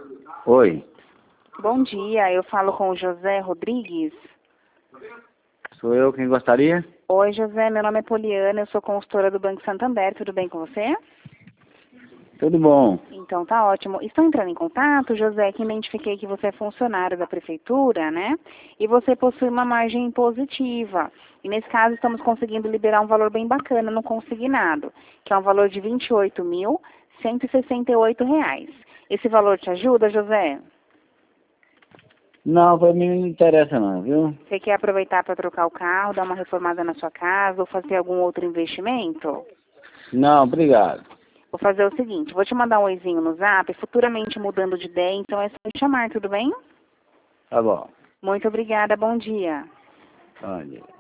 Oi, Bom dia, eu falo com o José Rodrigues. sou eu quem gostaria? Oi, José, meu nome é Poliana, eu sou consultora do Banco Santander, tudo bem com você? Tudo bom. Então tá ótimo. Estou entrando em contato, José, que identifiquei que você é funcionário da prefeitura, né? E você possui uma margem positiva. E nesse caso estamos conseguindo liberar um valor bem bacana no consignado, que é um valor de R$ 28.168. Esse valor te ajuda, José? Não, para mim não interessa não, viu? Você quer aproveitar para trocar o carro, dar uma reformada na sua casa ou fazer algum outro investimento? Não, obrigado. Vou fazer o seguinte, vou te mandar um oizinho no zap, futuramente mudando de ideia, então é só me chamar, tudo bem? Tá bom. Muito obrigada, bom dia. Bom dia.